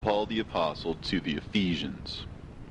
Paul the Apostle to the Ephesians.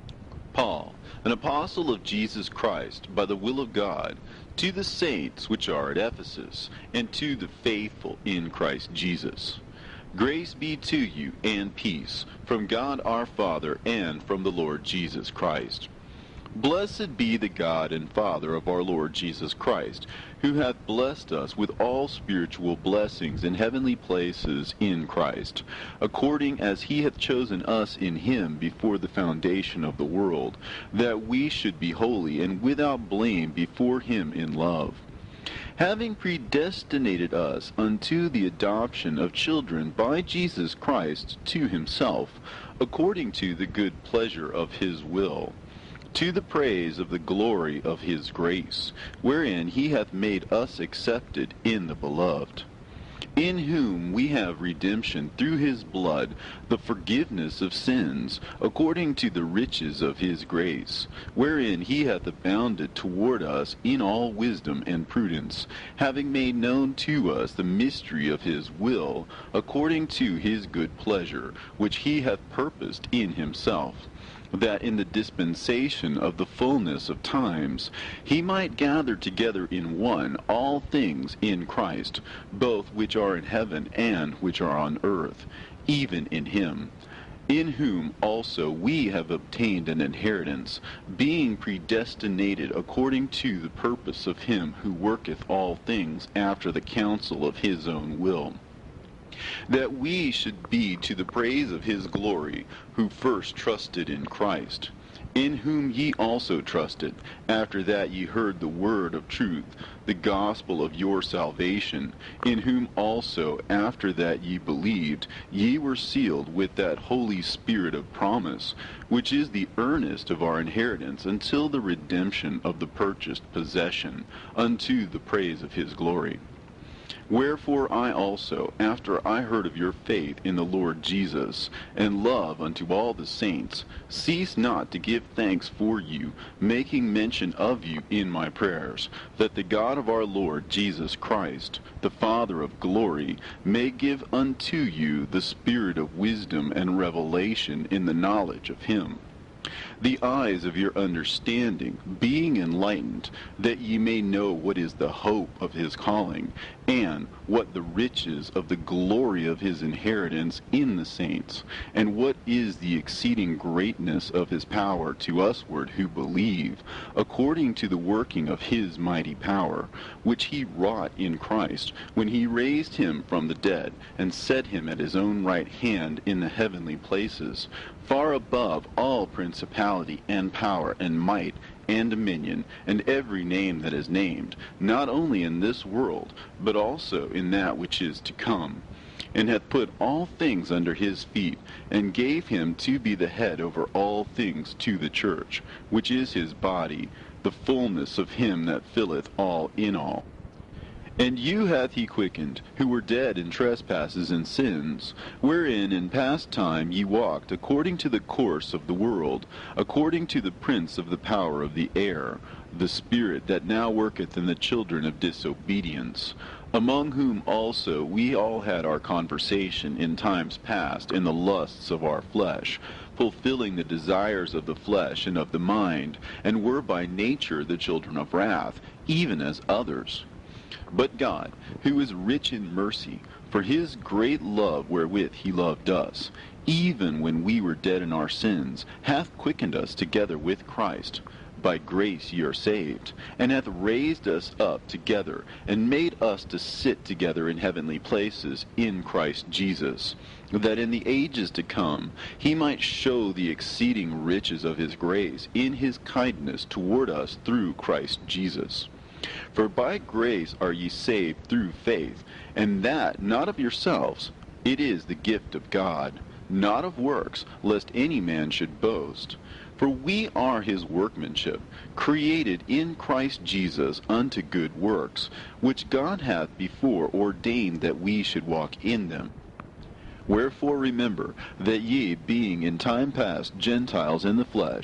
Paul, an apostle of Jesus Christ, by the will of God, to the saints which are at Ephesus, and to the faithful in Christ Jesus. Grace be to you and peace, from God our Father and from the Lord Jesus Christ. Blessed be the God and Father of our Lord Jesus Christ, who hath blessed us with all spiritual blessings in heavenly places in Christ, according as he hath chosen us in him before the foundation of the world, that we should be holy and without blame before him in love, having predestinated us unto the adoption of children by Jesus Christ to himself, according to the good pleasure of his will, to the praise of the glory of his grace, wherein he hath made us accepted in the Beloved, in whom we have redemption through his blood, the forgiveness of sins, according to the riches of his grace, wherein he hath abounded toward us in all wisdom and prudence, having made known to us the mystery of his will, according to his good pleasure, which he hath purposed in himself, that in the dispensation of the fullness of times he might gather together in one all things in Christ, both which are in heaven and which are on earth, even in him, in whom also we have obtained an inheritance, being predestinated according to the purpose of him who worketh all things after the counsel of his own will, that we should be to the praise of his glory, who first trusted in Christ, in whom ye also trusted, after that ye heard the word of truth, the gospel of your salvation, in whom also, after that ye believed, ye were sealed with that Holy Spirit of promise, which is the earnest of our inheritance until the redemption of the purchased possession, unto the praise of his glory. Wherefore I also, after I heard of your faith in the Lord Jesus, and love unto all the saints, cease not to give thanks for you, making mention of you in my prayers, that the God of our Lord Jesus Christ, the Father of glory, may give unto you the spirit of wisdom and revelation in the knowledge of him, the eyes of your understanding being enlightened, that ye may know what is the hope of his calling, and what the riches of the glory of his inheritance in the saints, and what is the exceeding greatness of his power to usward who believe, according to the working of his mighty power, which he wrought in Christ, when he raised him from the dead, and set him at his own right hand in the heavenly places, far above all principality and power and might and dominion, and every name that is named, not only in this world, but also in that which is to come, and hath put all things under his feet, and gave him to be the head over all things to the church, which is his body, the fullness of him that filleth all in all. And you hath he quickened, who were dead in trespasses and sins, wherein in past time ye walked according to the course of the world, according to the prince of the power of the air, the spirit that now worketh in the children of disobedience, among whom also we all had our conversation in times past in the lusts of our flesh, fulfilling the desires of the flesh and of the mind, and were by nature the children of wrath, even as others. But God, who is rich in mercy, for his great love wherewith he loved us, even when we were dead in our sins, hath quickened us together with Christ. By grace ye are saved, and hath raised us up together, and made us to sit together in heavenly places in Christ Jesus, that in the ages to come he might show the exceeding riches of his grace in his kindness toward us through Christ Jesus. For by grace are ye saved through faith, and that not of yourselves, it is the gift of God, not of works, lest any man should boast. For we are his workmanship, created in Christ Jesus unto good works, which God hath before ordained that we should walk in them. Wherefore remember that ye, being in time past Gentiles in the flesh,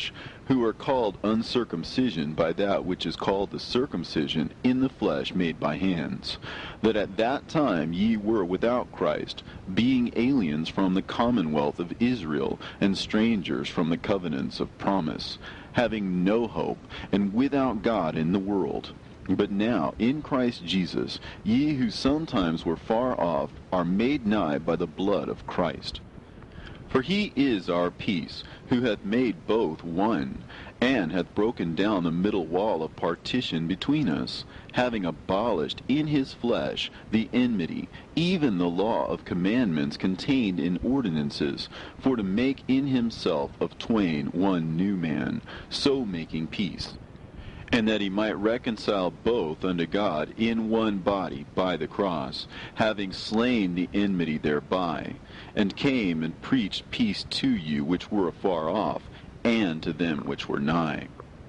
who are called uncircumcision by that which is called the circumcision in the flesh made by hands, that at that time ye were without Christ, being aliens from the commonwealth of Israel, and strangers from the covenants of promise, having no hope, and without God in the world. But now, in Christ Jesus, ye who sometimes were far off are made nigh by the blood of Christ. For he is our peace, who hath made both one, and hath broken down the middle wall of partition between us, having abolished in his flesh the enmity, even the law of commandments contained in ordinances, for to make in himself of twain one new man, so making peace, and that he might reconcile both unto God in one body by the cross, having slain the enmity thereby, and came and preached peace to you which were afar off, and to them which were nigh.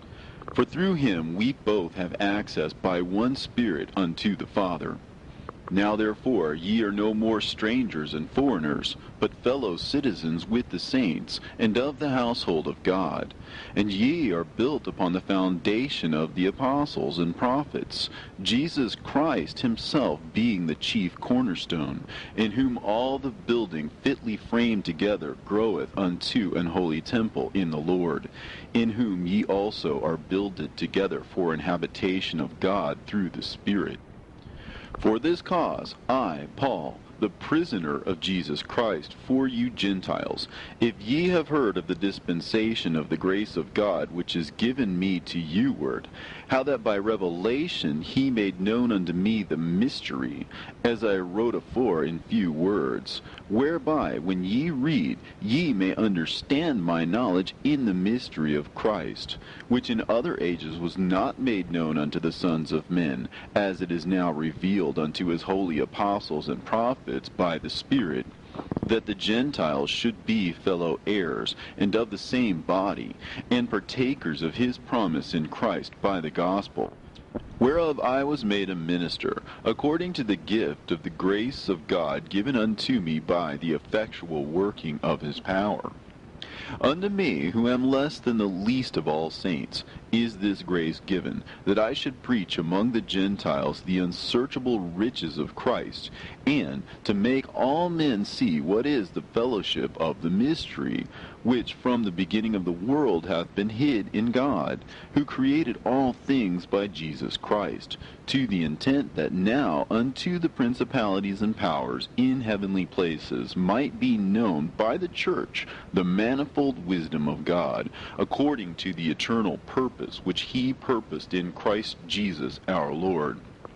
For through him we both have access by one Spirit unto the Father. Now therefore ye are no more strangers and foreigners, but fellow citizens with the saints, and of the household of God. And ye are built upon the foundation of the apostles and prophets, Jesus Christ himself being the chief cornerstone, in whom all the building fitly framed together groweth unto an holy temple in the Lord, in whom ye also are builded together for an habitation of God through the Spirit. For this cause, I, Paul, the prisoner of Jesus Christ, for you Gentiles, if ye have heard of the dispensation of the grace of God which is given me to you ward, how that by revelation he made known unto me the mystery, as I wrote afore in few words, whereby when ye read, ye may understand my knowledge in the mystery of Christ, which in other ages was not made known unto the sons of men, as it is now revealed unto his holy apostles and prophets by the Spirit, that the Gentiles should be fellow heirs, and of the same body, and partakers of his promise in Christ by the gospel, whereof I was made a minister, according to the gift of the grace of God given unto me by the effectual working of his power. Unto me, who am less than the least of all saints, is this grace given, that I should preach among the Gentiles the unsearchable riches of Christ, and to make all men see what is the fellowship of the mystery, which from the beginning of the world hath been hid in God, who created all things by Jesus Christ, to the intent that now unto the principalities and powers in heavenly places might be known by the church the manifold wisdom of God, according to the eternal purpose which he purposed in Christ Jesus our Lord,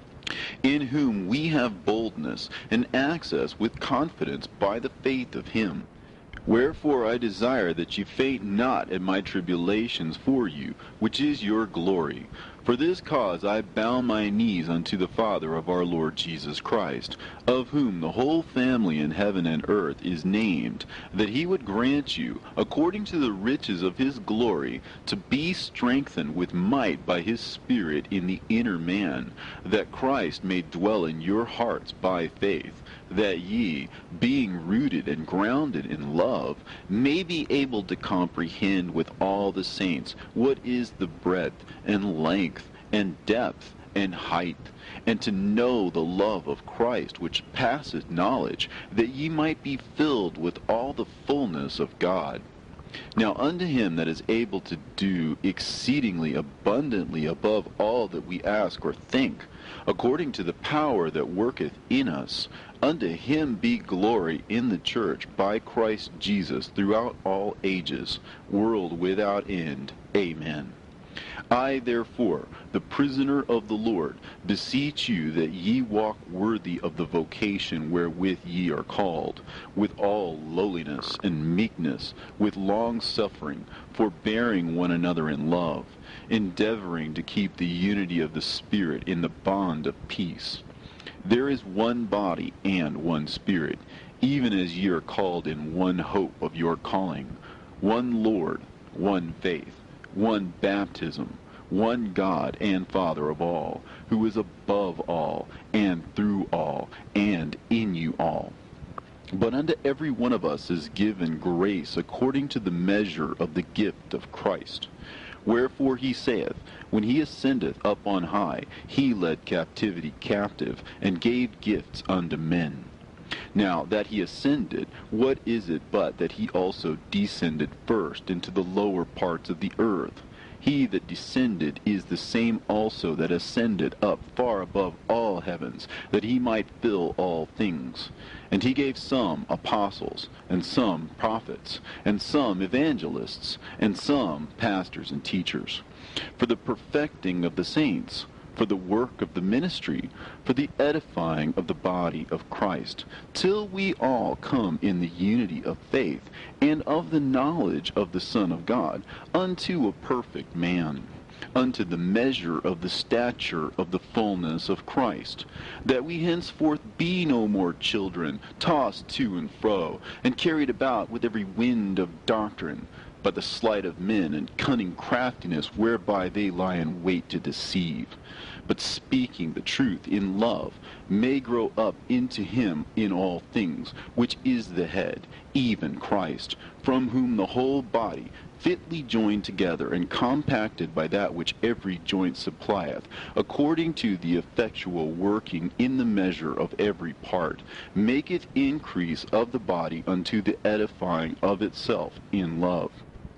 in whom we have boldness and access with confidence by the faith of him. Wherefore I desire that ye faint not at my tribulations for you, which is your glory. For this cause I bow my knees unto the Father of our Lord Jesus Christ, of whom the whole family in heaven and earth is named, that he would grant you, according to the riches of his glory, to be strengthened with might by his Spirit in the inner man, that Christ may dwell in your hearts by faith, that ye, being rooted and grounded in love, may be able to comprehend with all the saints what is the breadth and length and depth and height, and to know the love of Christ which passeth knowledge, that ye might be filled with all the fullness of God. Now unto him that is able to do exceedingly abundantly above all that we ask or think, according to the power that worketh in us, unto him be glory in the church by Christ Jesus throughout all ages, world without end. Amen. I, therefore, the prisoner of the Lord, beseech you that ye walk worthy of the vocation wherewith ye are called, with all lowliness and meekness, with long-suffering, forbearing one another in love, endeavoring to keep the unity of the Spirit in the bond of peace. There is one body and one Spirit, even as ye are called in one hope of your calling, one Lord, one faith, one baptism, one God and Father of all, who is above all, and through all, and in you all. But unto every one of us is given grace according to the measure of the gift of Christ. Wherefore he saith, when he ascendeth up on high, he led captivity captive, and gave gifts unto men. Now that he ascended, what is it but that he also descended first into the lower parts of the earth? He that descended is the same also that ascended up far above all heavens, that he might fill all things. And he gave some apostles, and some prophets, and some evangelists, and some pastors and teachers, for the perfecting of the saints, for the work of the ministry, for the edifying of the body of Christ, till we all come in the unity of faith, and of the knowledge of the Son of God, unto a perfect man, unto the measure of the stature of the fullness of Christ, that we henceforth be no more children, tossed to and fro, and carried about with every wind of doctrine, by the sleight of men and cunning craftiness whereby they lie in wait to deceive, but speaking the truth in love, may grow up into him in all things, which is the head, even Christ, from whom the whole body, fitly joined together and compacted by that which every joint supplieth, according to the effectual working in the measure of every part, maketh increase of the body unto the edifying of itself in love.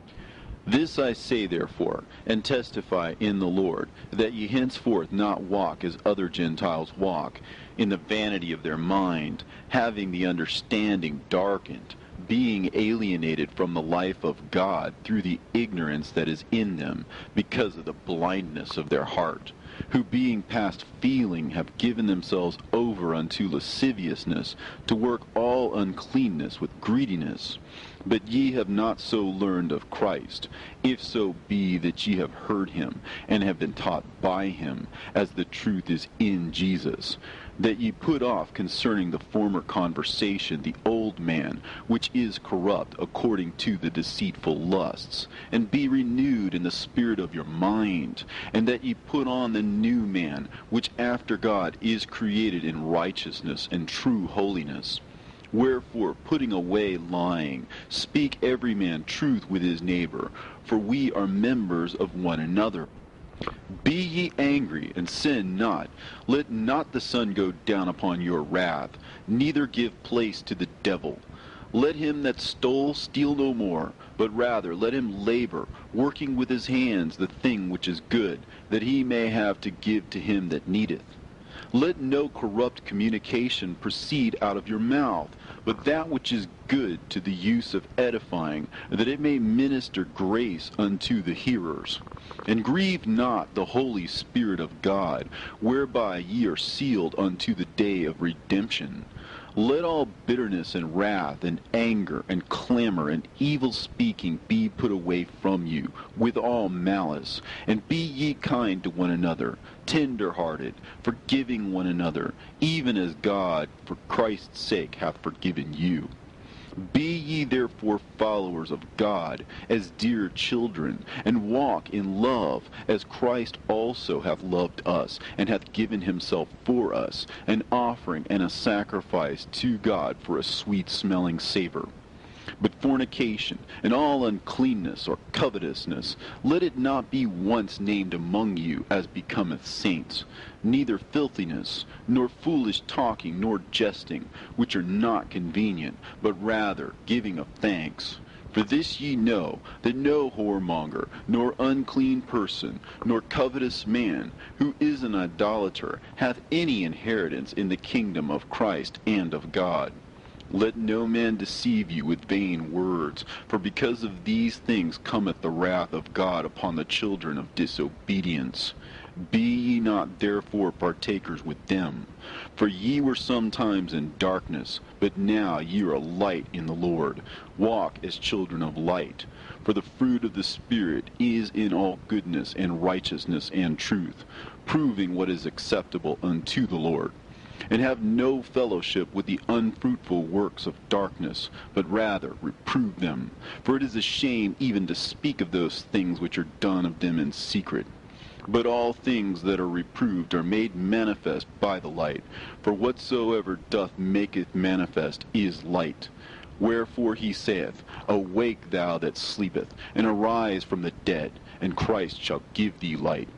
This I say therefore, and testify in the Lord, that ye henceforth not walk as other Gentiles walk, in the vanity of their mind, having the understanding darkened, being alienated from the life of God through the ignorance that is in them, because of the blindness of their heart, who being past feeling have given themselves over unto lasciviousness, to work all uncleanness with greediness. But ye have not so learned of Christ, if so be that ye have heard him, and have been taught by him, as the truth is in Jesus, that ye put off concerning the former conversation the old man, which is corrupt according to the deceitful lusts, and be renewed in the spirit of your mind, and that ye put on the new man, which after God is created in righteousness and true holiness. Wherefore, putting away lying, speak every man truth with his neighbor, for we are members of one another. Be ye angry, and sin not. Let not the sun go down upon your wrath, neither give place to the devil. Let him that stole steal no more, but rather let him labor, working with his hands the thing which is good, that he may have to give to him that needeth. Let no corrupt communication proceed out of your mouth, but that which is good to the use of edifying, that it may minister grace unto the hearers. And grieve not the Holy Spirit of God, whereby ye are sealed unto the day of redemption. Let all bitterness and wrath and anger and clamor and evil speaking be put away from you, with all malice. And be ye kind to one another, tender-hearted, forgiving one another, even as God for Christ's sake hath forgiven you. Be ye therefore followers of God, as dear children, and walk in love, as Christ also hath loved us, and hath given himself for us, an offering and a sacrifice to God for a sweet-smelling savor. But fornication, and all uncleanness or covetousness, let it not be once named among you as becometh saints, neither filthiness, nor foolish talking, nor jesting, which are not convenient, but rather giving of thanks. For this ye know, that no whoremonger, nor unclean person, nor covetous man, who is an idolater, hath any inheritance in the kingdom of Christ and of God. Let no man deceive you with vain words, for because of these things cometh the wrath of God upon the children of disobedience. Be ye not therefore partakers with them. For ye were sometimes in darkness, but now ye are light in the Lord. Walk as children of light. For the fruit of the Spirit is in all goodness and righteousness and truth, proving what is acceptable unto the Lord. And have no fellowship with the unfruitful works of darkness, but rather reprove them. For it is a shame even to speak of those things which are done of them in secret. But all things that are reproved are made manifest by the light. For whatsoever doth maketh manifest is light. Wherefore he saith, Awake thou that sleepeth, and arise from the dead, and Christ shall give thee light.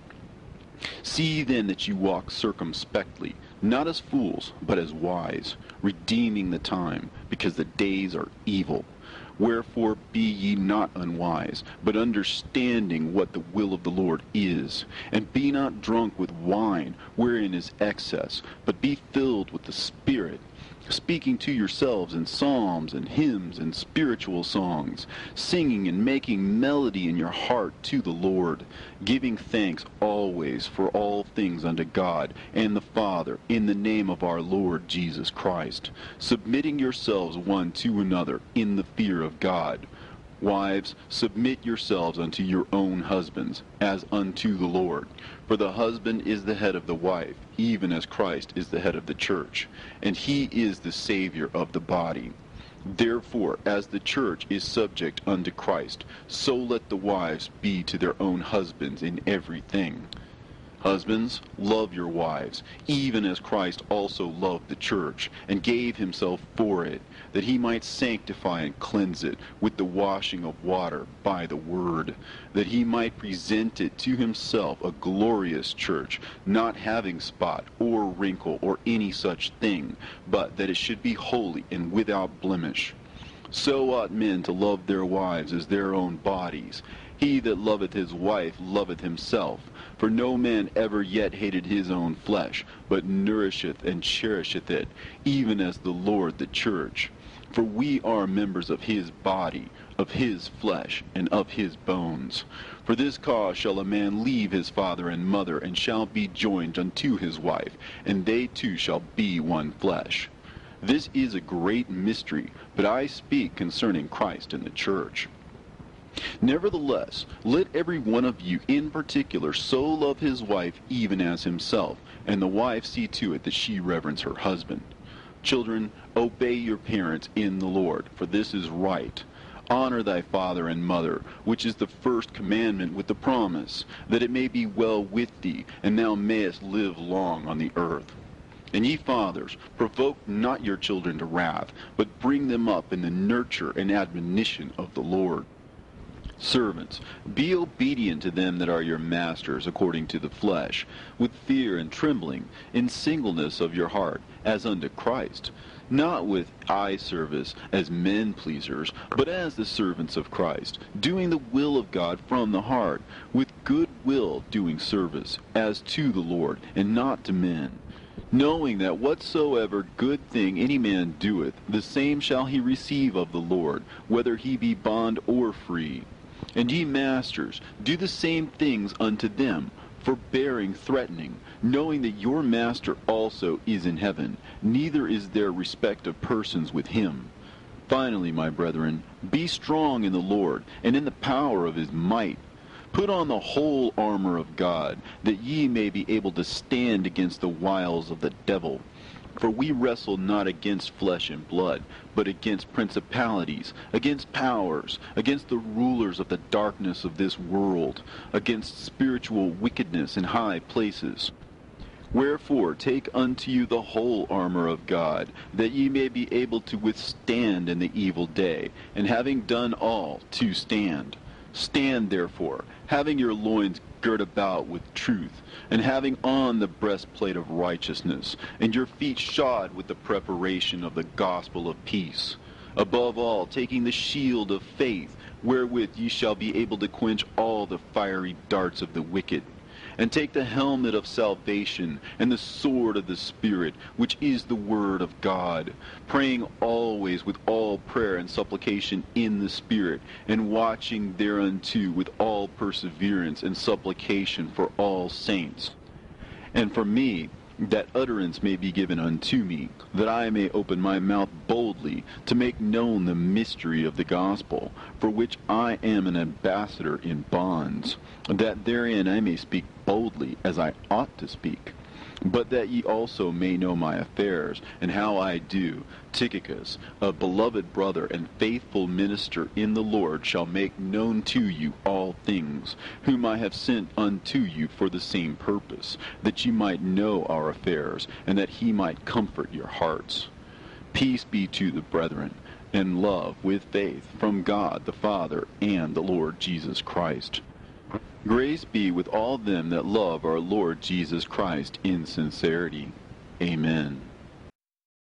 See then that you walk circumspectly, not as fools, but as wise, redeeming the time, because the days are evil. Wherefore be ye not unwise, but understanding what the will of the Lord is. And be not drunk with wine, wherein is excess, but be filled with the Spirit, speaking to yourselves in psalms and hymns and spiritual songs, singing and making melody in your heart to the Lord, giving thanks always for all things unto God and the Father, in the name of our Lord Jesus Christ, submitting yourselves one to another in the fear of God. Wives, submit yourselves unto your own husbands, as unto the Lord. For the husband is the head of the wife, even as Christ is the head of the church, and he is the Savior of the body. Therefore, as the church is subject unto Christ, so let the wives be to their own husbands in everything. Husbands, love your wives, even as Christ also loved the church, and gave himself for it, that he might sanctify and cleanse it with the washing of water by the word, that he might present it to himself a glorious church, not having spot or wrinkle or any such thing, but that it should be holy and without blemish. So ought men to love their wives as their own bodies. He that loveth his wife loveth himself. For no man ever yet hated his own flesh, but nourisheth and cherisheth it, even as the Lord the church. For we are members of his body, of his flesh, and of his bones. For this cause shall a man leave his father and mother, and shall be joined unto his wife, and they two shall be one flesh. This is a great mystery, but I speak concerning Christ and the church. Nevertheless, let every one of you in particular so love his wife even as himself, and the wife see to it that she reverence her husband. Children, obey your parents in the Lord, for this is right. Honor thy father and mother, which is the first commandment with the promise, that it may be well with thee, and thou mayest live long on the earth. And ye fathers, provoke not your children to wrath, but bring them up in the nurture and admonition of the Lord. Servants, be obedient to them that are your masters according to the flesh, with fear and trembling, in singleness of your heart, as unto Christ, not with eye service as men pleasers, but as the servants of Christ, doing the will of God from the heart, with good will doing service, as to the Lord, and not to men, knowing that whatsoever good thing any man doeth, the same shall he receive of the Lord, whether he be bond or free. And ye masters, do the same things unto them, forbearing threatening, knowing that your master also is in heaven, neither is there respect of persons with him. Finally, my brethren, be strong in the Lord, and in the power of his might. Put on the whole armor of God, that ye may be able to stand against the wiles of the devil. For we wrestle not against flesh and blood, but against principalities, against powers, against the rulers of the darkness of this world, against spiritual wickedness in high places. Wherefore take unto you the whole armor of God, that ye may be able to withstand in the evil day, and having done all, to stand. Stand therefore, having your loins girt about with truth, and having on the breastplate of righteousness, and your feet shod with the preparation of the gospel of peace. Above all, taking the shield of faith, wherewith ye shall be able to quench all the fiery darts of the wicked. And take the helmet of salvation, and the sword of the Spirit, which is the word of God, praying always with all prayer and supplication in the Spirit, and watching thereunto with all perseverance and supplication for all saints. And for me, that utterance may be given unto me, that I may open my mouth boldly to make known the mystery of the gospel, for which I am an ambassador in bonds, that therein I may speak boldly as I ought to speak. But that ye also may know my affairs, and how I do, Tychicus, a beloved brother and faithful minister in the Lord, shall make known to you all things, whom I have sent unto you for the same purpose, that ye might know our affairs, and that he might comfort your hearts. Peace be to the brethren, and love with faith from God the Father and the Lord Jesus Christ. Grace be with all them that love our Lord Jesus Christ in sincerity. Amen.